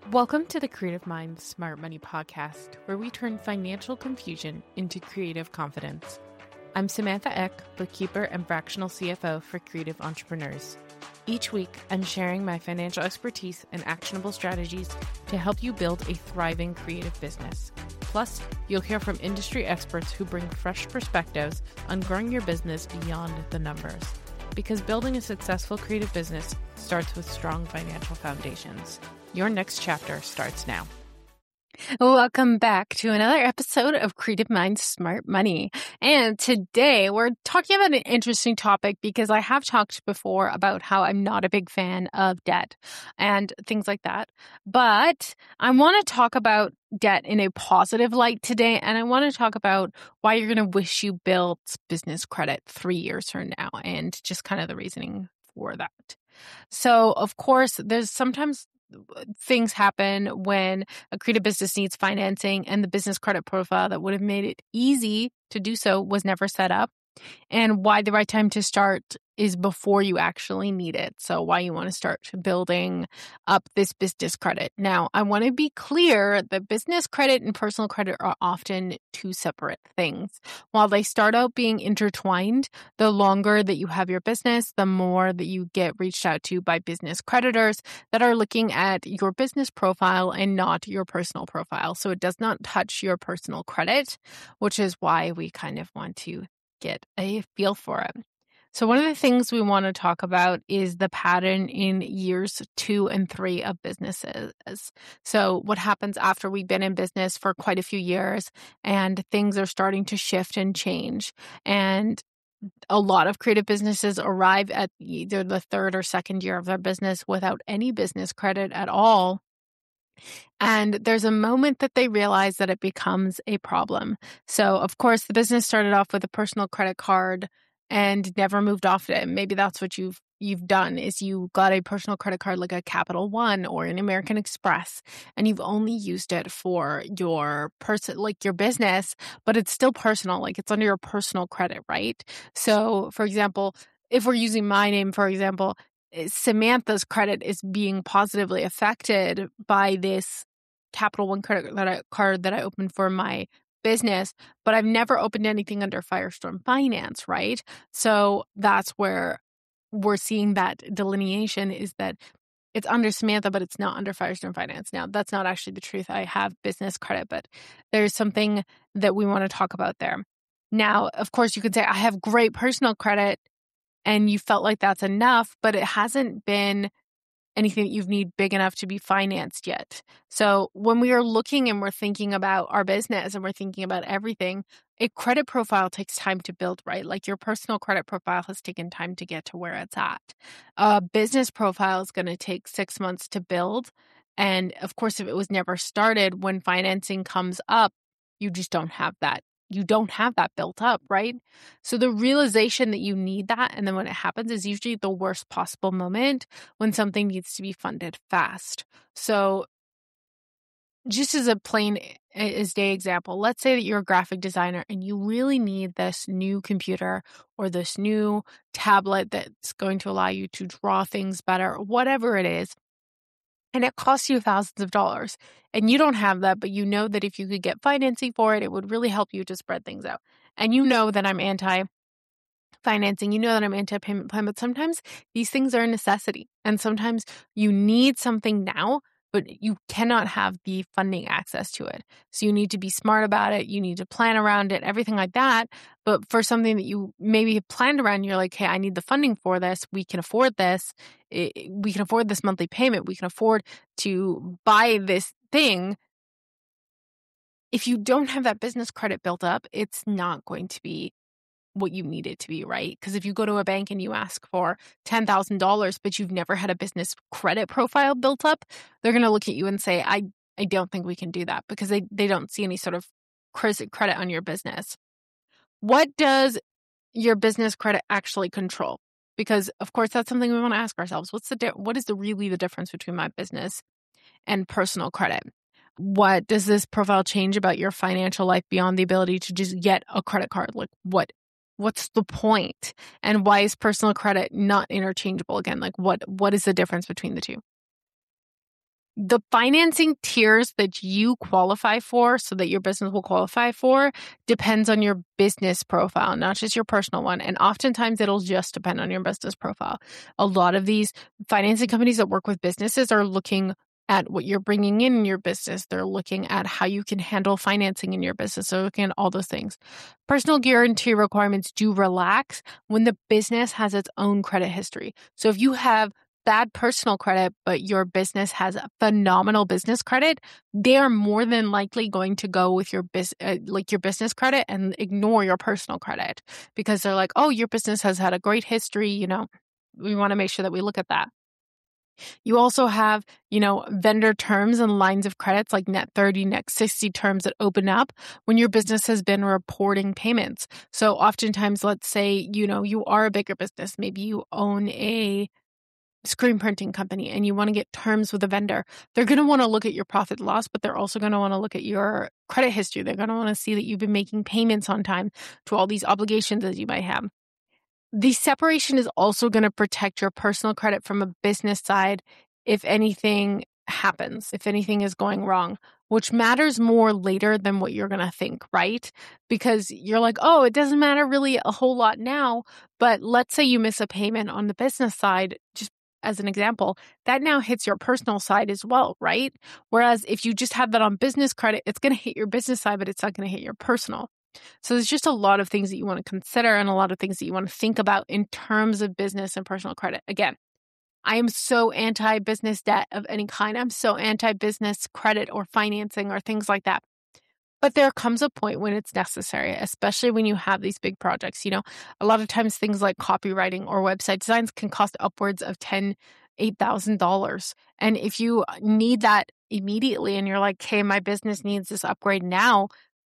Welcome to the Creative Minds Smart Money podcast, where we turn financial confusion into creative confidence. I'm Samantha Eck, bookkeeper and fractional CFO for creative entrepreneurs. Each week, I'm sharing my financial expertise and actionable strategies to help you build a thriving creative business. Plus, you'll hear from industry experts who bring fresh perspectives on growing your business beyond the numbers. Because building a successful creative business starts with strong financial foundations. Your next chapter starts now. Welcome back to another episode of Creative Minds Smart Money. And today we're talking about an interesting topic because I have talked before about how I'm not a big fan of debt and things like that. But I want to talk about debt in a positive light today. And I want to talk about why you're going to wish you built business credit 3 years from now and just kind of the reasoning for that. So, of course, there's sometimes things happen when a creative business needs financing and the business credit profile that would have made it easy to do so was never set up, and why the right time to start is before you actually need it. So why you want to start building up this business credit. Now, I want to be clear that business credit and personal credit are often two separate things. While they start out being intertwined, the longer that you have your business, the more that you get reached out to by business creditors that are looking at your business profile and not your personal profile. So it does not touch your personal credit, which is why we kind of want to get a feel for it. So one of the things we want to talk about is the pattern in years 2 and 3 of businesses. So what happens after we've been in business for quite a few years and things are starting to shift and change. And a lot of creative businesses arrive at either the third or second year of their business without any business credit at all. And there's a moment that they realize that it becomes a problem. So, of course, the business started off with a personal credit card and never moved off it. Maybe that's what you've done is you got a personal credit card like a Capital One or an American Express, and you've only used it for your like your business, but it's still personal, like it's under your personal credit, right? So, for example, if we're using my name, for example, Samantha's credit is being positively affected by this Capital One credit card that I opened for my business, but I've never opened anything under Firestorm Finance, right? So that's where we're seeing that delineation is that it's under Samantha, but it's not under Firestorm Finance. Now, that's not actually the truth. I have business credit, but there's something that we want to talk about there. Now, of course, you could say I have great personal credit and you felt like that's enough, but it hasn't been anything that you need big enough to be financed yet. So when we are looking and we're thinking about our business and we're thinking about everything, a credit profile takes time to build, right? Like your personal credit profile has taken time to get to where it's at. A business profile is going to take 6 months to build. And of course, if it was never started, when financing comes up, you just don't have that. You don't have that built up, right? So the realization that you need that, and then when it happens, is usually the worst possible moment when something needs to be funded fast. So just as a plain as day example, let's say that you're a graphic designer and you really need this new computer or this new tablet that's going to allow you to draw things better, whatever it is. And it costs you thousands of dollars. And you don't have that, but you know that if you could get financing for it, it would really help you to spread things out. And you know that I'm anti-financing. You know that I'm anti-payment plan. But sometimes these things are a necessity. And sometimes you need something now, but you cannot have the funding access to it. So you need to be smart about it. You need to plan around it, everything like that. But for something that you maybe have planned around, you're like, hey, I need the funding for this. We can afford this. We can afford this monthly payment. We can afford to buy this thing. If you don't have that business credit built up, it's not going to be what you need it to be, right? Because if you go to a bank and you ask for $10,000, but you've never had a business credit profile built up, they're going to look at you and say, I don't think we can do that because they don't see any sort of credit on your business. What does your business credit actually control? Because of course, that's something we want to ask ourselves. What is really the difference between my business and personal credit? What does this profile change about your financial life beyond the ability to just get a credit card? Like what's the point? And why is personal credit not interchangeable again? Like what is the difference between the two? The financing tiers that you qualify for, so that your business will qualify for, depends on your business profile, not just your personal one. And oftentimes it'll just depend on your business profile. A lot of these financing companies that work with businesses are looking at what you're bringing in your business. They're looking at how you can handle financing in your business. They're looking at all those things. Personal guarantee requirements do relax when the business has its own credit history. So if you have bad personal credit, but your business has a phenomenal business credit, they are more than likely going to go with your business credit and ignore your personal credit, because they're like, oh, your business has had a great history. We want to make sure that we look at that. You also have, vendor terms and lines of credits like net 30, net 60 terms that open up when your business has been reporting payments. So oftentimes, let's say, you are a bigger business. Maybe you own a screen printing company and you want to get terms with a vendor. They're going to want to look at your profit loss, but they're also going to want to look at your credit history. They're going to want to see that you've been making payments on time to all these obligations that you might have. The separation is also going to protect your personal credit from a business side if anything happens, if anything is going wrong, which matters more later than what you're going to think, right? Because you're like, oh, it doesn't matter really a whole lot now, but let's say you miss a payment on the business side, just as an example, that now hits your personal side as well, right? Whereas if you just have that on business credit, it's going to hit your business side, but it's not going to hit your personal. So there's just a lot of things that you want to consider and a lot of things that you want to think about in terms of business and personal credit. Again, I am so anti-business debt of any kind. I'm so anti-business credit or financing or things like that. But there comes a point when it's necessary, especially when you have these big projects. A lot of times things like copywriting or website designs can cost upwards of $8,000. And if you need that immediately and you're like, hey, my business needs this upgrade now,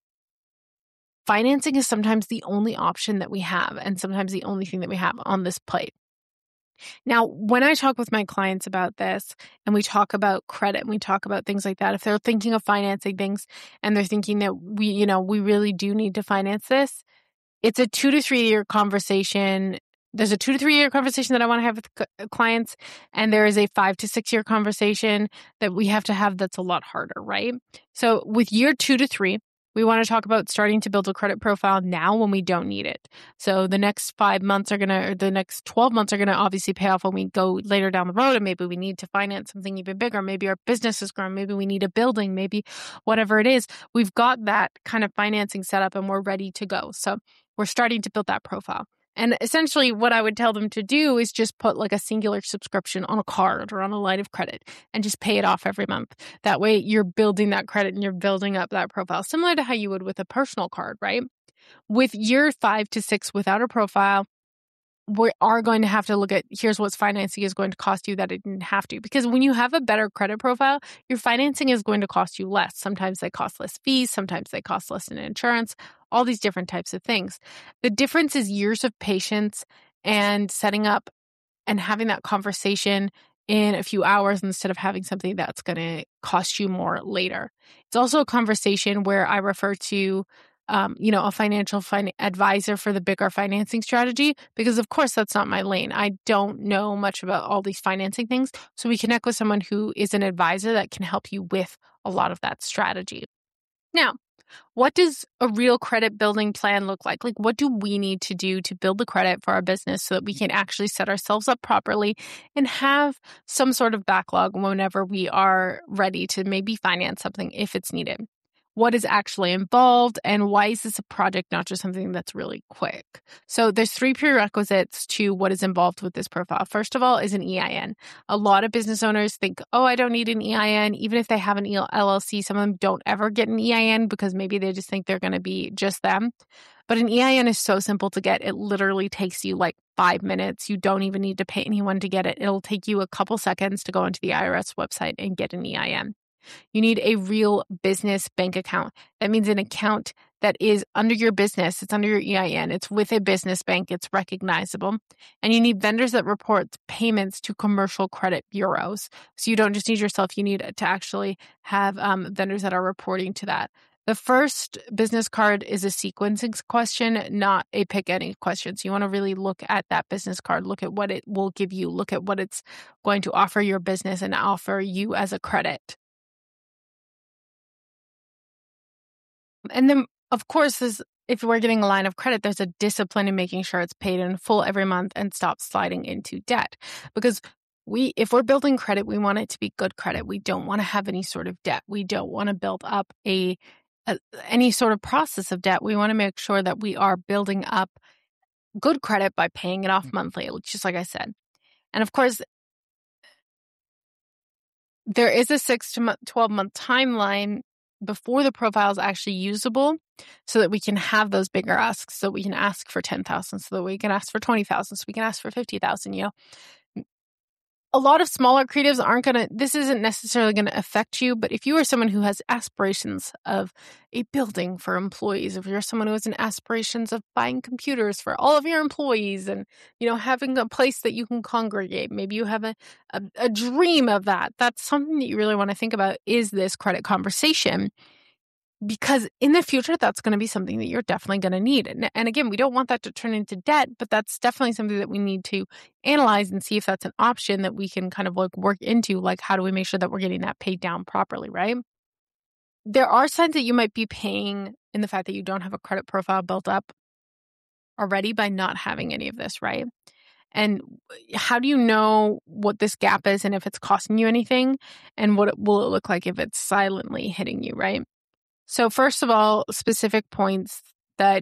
financing is sometimes the only option that we have and sometimes the only thing that we have on this plate. Now, when I talk with my clients about this and we talk about credit and we talk about things like that, if they're thinking of financing things and they're thinking that we really do need to finance this, it's a 2 to 3 year conversation. There's a 2 to 3 year conversation that I want to have with clients, and there is a 5 to 6 year conversation that we have to have that's a lot harder, right? So with year 2 to 3, we want to talk about starting to build a credit profile now when we don't need it. So the next 5 months the next 12 months are going to obviously pay off when we go later down the road, and maybe we need to finance something even bigger. Maybe our business has grown. Maybe we need a building, maybe whatever it is. We've got that kind of financing set up and we're ready to go. So we're starting to build that profile. And essentially what I would tell them to do is just put like a singular subscription on a card or on a line of credit and just pay it off every month. That way you're building that credit and you're building up that profile, similar to how you would with a personal card, right? With year 5 to 6 without a profile, we are going to have to look at here's what financing is going to cost you that it didn't have to. Because when you have a better credit profile, your financing is going to cost you less. Sometimes they cost less fees. Sometimes they cost less in insurance, all these different types of things. The difference is years of patience and setting up and having that conversation in a few hours instead of having something that's going to cost you more later. It's also a conversation where I refer to a financial advisor for the bigger financing strategy, because of course that's not my lane. I don't know much about all these financing things. So we connect with someone who is an advisor that can help you with a lot of that strategy. Now, what does a real credit building plan look like? Like, what do we need to do to build the credit for our business so that we can actually set ourselves up properly and have some sort of backlog whenever we are ready to maybe finance something if it's needed? What is actually involved, and why is this a project, not just something that's really quick? So there's 3 prerequisites to what is involved with this profile. First of all is an EIN. A lot of business owners think, oh, I don't need an EIN. Even if they have an LLC, some of them don't ever get an EIN because maybe they just think they're going to be just them. But an EIN is so simple to get. It literally takes you like 5 minutes. You don't even need to pay anyone to get it. It'll take you a couple seconds to go into the IRS website and get an EIN. You need a real business bank account. That means an account that is under your business. It's under your EIN. It's with a business bank. It's recognizable. And you need vendors that report payments to commercial credit bureaus. So you don't just need yourself. You need to actually have vendors that are reporting to that. The first business card is a sequencing question, not a pick any question. So you want to really look at that business card, look at what it will give you, look at what it's going to offer your business and offer you as a credit. And then, of course, if we're getting a line of credit, there's a discipline in making sure it's paid in full every month and stop sliding into debt. Because if we're building credit, we want it to be good credit. We don't want to have any sort of debt. We don't want to build up any sort of process of debt. We want to make sure that we are building up good credit by paying it off monthly, just like I said. And of course, there is a 6 to 12 month timeline before the profile is actually usable so that we can have those bigger asks. So we can ask for 10,000, so that we can ask for 20,000, so we can ask for 50,000, A lot of smaller creatives this isn't necessarily going to affect you, but if you are someone who has aspirations of a building for employees, if you're someone who has aspirations of buying computers for all of your employees and, having a place that you can congregate, maybe you have a dream of that. That's something that you really want to think about, is this credit conversation. Because in the future, that's going to be something that you're definitely going to need. And again, we don't want that to turn into debt, but that's definitely something that we need to analyze and see if that's an option that we can kind of work into. How do we make sure that we're getting that paid down properly, right? There are signs that you might be paying in the fact that you don't have a credit profile built up already by not having any of this, right? And how do you know what this gap is and if it's costing you anything? And what will it look like if it's silently hitting you, right? So first of all, specific points that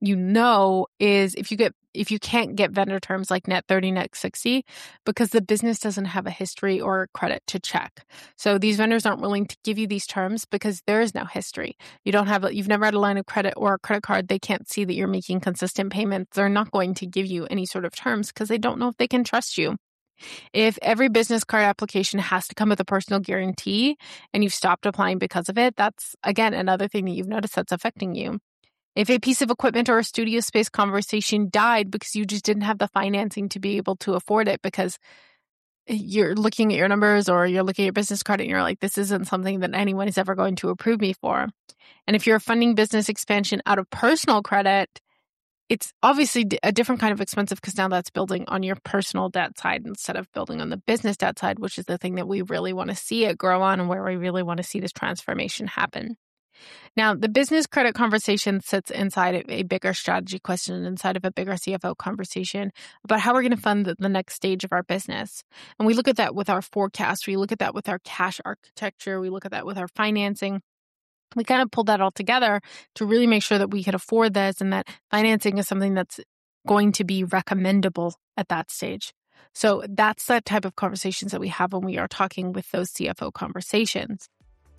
is if you can't get vendor terms like net 30, net 60, because the business doesn't have a history or credit to check. So these vendors aren't willing to give you these terms because there is no history. You've never had a line of credit or a credit card. They can't see that you're making consistent payments. They're not going to give you any sort of terms because they don't know if they can trust you. If every business card application has to come with a personal guarantee and you've stopped applying because of it, that's, again, another thing that you've noticed that's affecting you. If a piece of equipment or a studio space conversation died because you just didn't have the financing to be able to afford it because you're looking at your numbers or you're looking at your business credit and you're like, this isn't something that anyone is ever going to approve me for. And if you're funding business expansion out of personal credit, it's obviously a different kind of expensive because now that's building on your personal debt side instead of building on the business debt side, which is the thing that we really want to see it grow on and where we really want to see this transformation happen. Now, the business credit conversation sits inside of a bigger strategy question, inside of a bigger CFO conversation about how we're going to fund the next stage of our business. And we look at that with our forecast. We look at that with our cash architecture. We look at that with our financing. We kind of pulled that all together to really make sure that we could afford this and that financing is something that's going to be recommendable at that stage. So that's the type of conversations that we have when we are talking with those CFO conversations.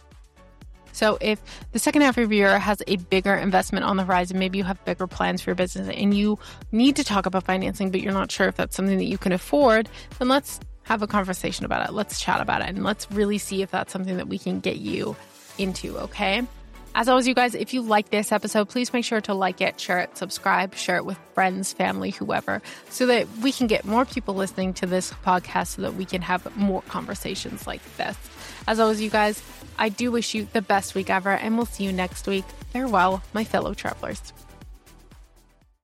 So if the second half of your year has a bigger investment on the horizon, maybe you have bigger plans for your business and you need to talk about financing, but you're not sure if that's something that you can afford, then let's have a conversation about it. Let's chat about it and let's really see if that's something that we can get you into, okay? As always, you guys, if you like this episode, please make sure to like it, share it, subscribe, share it with friends, family, whoever, so that we can get more people listening to this podcast so that we can have more conversations like this. As always, you guys, I do wish you the best week ever, and we'll see you next week. Farewell, my fellow travelers.